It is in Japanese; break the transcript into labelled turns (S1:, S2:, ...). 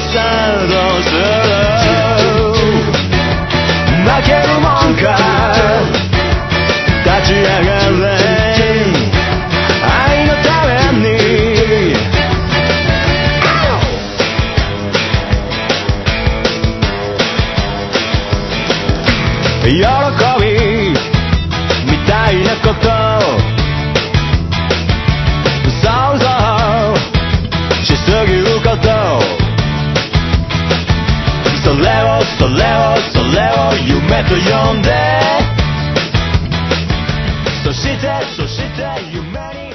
S1: さあどうする負けるもんか立ち上がれ愛のために喜びみたいなこと想像しすぎることそれを夢と呼んでそして夢に